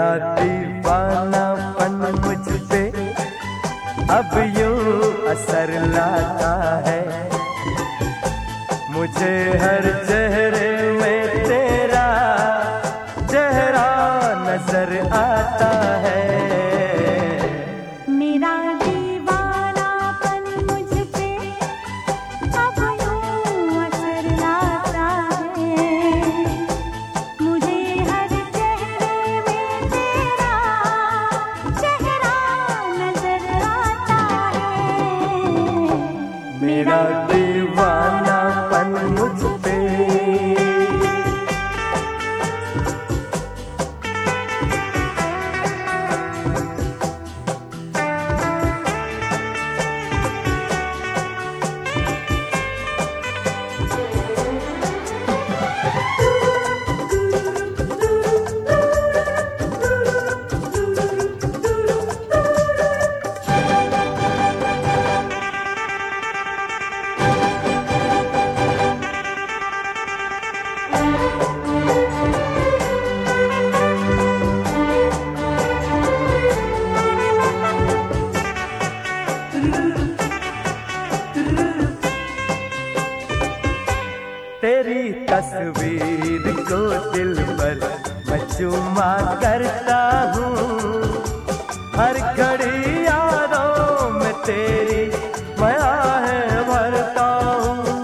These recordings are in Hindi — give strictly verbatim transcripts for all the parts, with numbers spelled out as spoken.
मेरा दीवानापन मुझ पे अब यूं असर लाता है। मुझे हर चेहरे में तेरा चेहरा नजर आता है। मेरा दीवानापन मुझ पे अब यूं असर लाता है। मुझे हर चेहरे में तेरा चेहरा नजर आता है। मेरा दीवानापन मुझ पे तेरी तस्वीर को दिल पर मैं चुमा करता हूँ। हर घड़ी यादों में तेरी मैं आहें भरता हूँ।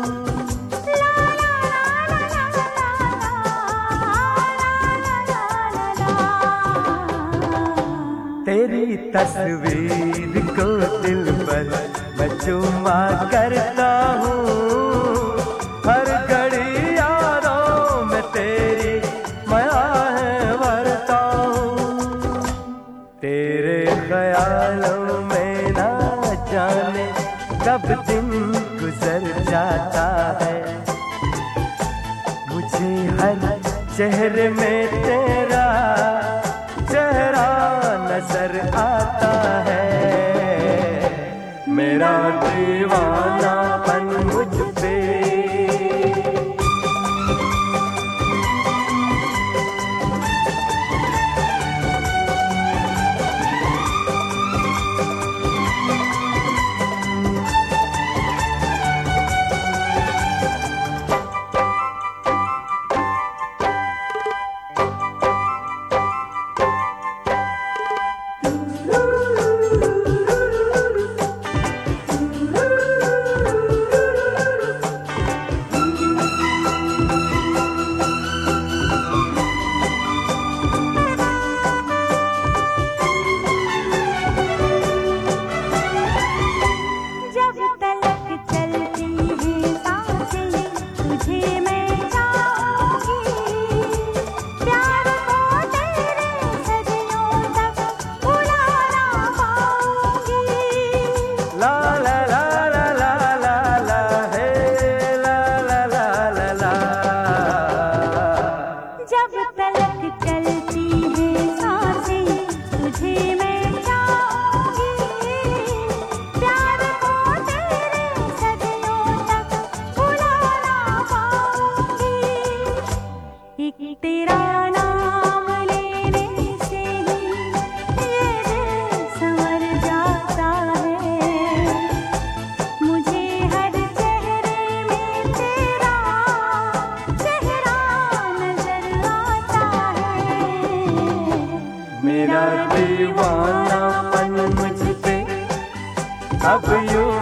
तेरी तस्वीर को दिल पर मैं चुमा करता हूँ। हर घड़ी यादों में तेरी मैं आहें भरता हूँ। तेरे ख्यालों में ना जाने कब दिन गुजर जाता है। मुझे हर चेहरे में तेरा चेहरा नजर आता है। मेरा दीवानापन मुझ पे तेरा नाम लेने से ही ये दिल संवर जाता है। मुझे हर चेहरे में तेरा चेहरा नजर आता है। मेरा दीवानापन मुझ पे अब यूं